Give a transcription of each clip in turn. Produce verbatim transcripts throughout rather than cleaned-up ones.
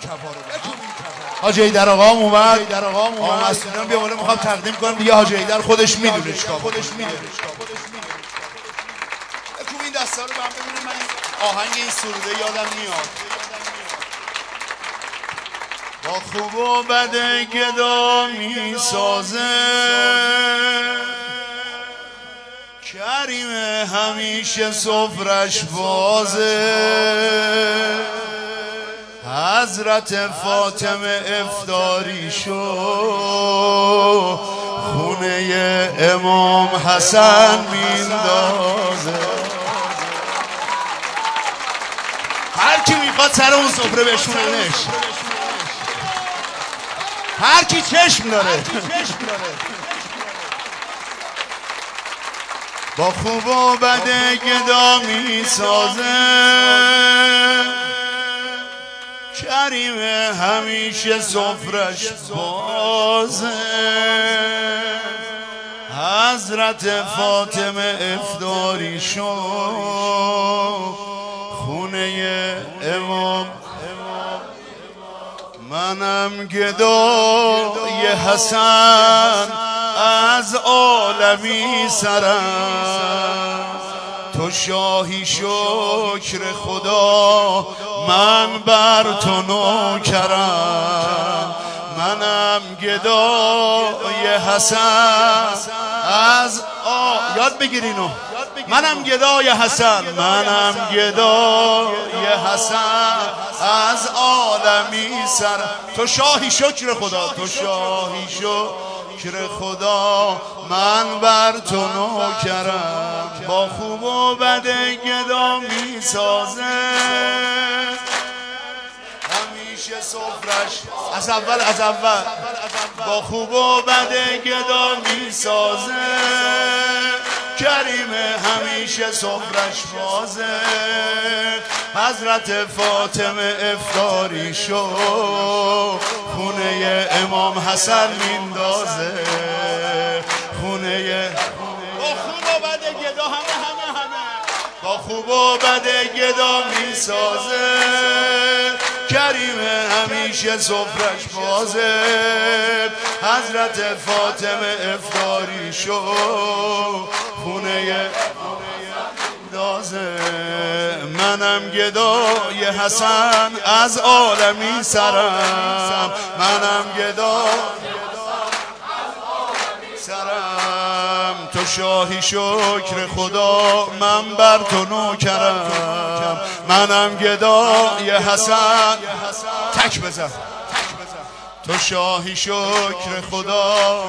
حاجی در آقام اومد. آقا مسئولان بیا بالا، میخوام تقدیم کنم دیگه. حاجی در خودش میدونه چیکار خودش میدونه. بکوب این دستا رو من ببینم. من آهنگ این سروده یادم میاد. با خوب و بد گدا میسازه کریم، همیشه سفرش بازه. حضرت فاطمه افطاری شو، خونه امام حسن میندازه. هر کی میخواد سر اون سفره بشوننش، هر کی چشم داره. با خوب و بد گدا میسازه کریم، همیشه سفرش بازه. حضرت فاطمه افطاری شو، خونه امام. منم گدای حسن از عالمی سرم، تو شاهی شکر خدا من بر تو نوکرم. منم گدای حسن از آ... یاد بگیرینو. منم گدای حسن، منم گدای حسن از عالمی سرم، تو شاهی شکر خدا، تو شاهی شکر خدا من بر تو نوکرم. با خوب و بد گدا میسازه همیشه سفرش. از اول از اول با خوب و بد گدا میسازه کریم، همیشه سفرش بازه. حضرت فاطمه افطاری شو، خونه امام حسن میندازه. خونه با خوب و بد گدا همه همه همه با خوب و بد گدا میسازه کریم، همیشه سفرش بازه. حضرت فاطمه افطاری شو، خونه دازه. منم گدای حسن از عالمی سرم، منم گدای سرم، تو شاهی شکر خدا من بر تو نوکرم. منم گدای حسن، تک بزن، تو شاهی شکر خدا.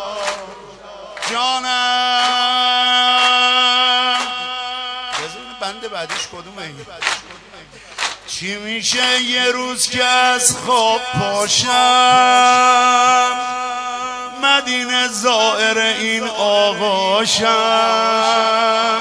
جانم بزن بنده بعدیش کدومه این؟ چی میشه یه روز که از خواب پاشم، مدینه زائر این آقاشم،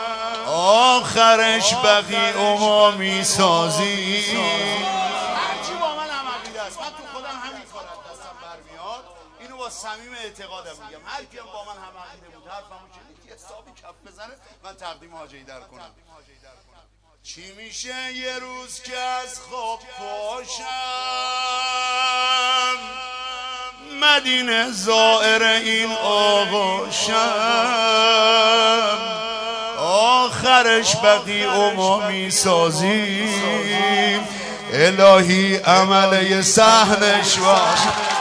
آخرش بقیع ما میسازی. هرچی با من هم عقیده است، من تو خودم همین کار از دستم برمیاد. اینو با صمیم اعتقادم میگم. هر کی با من هم عقیده بود حرفمو که یه حسابی کف بزنه من تقدیم حاجی در کنم. چی میشه یه روز که از خواب پاشم، مدینه زائر این آقاشم، آخرش بقیع ما میسازیم. الهی عمله صحنش باش.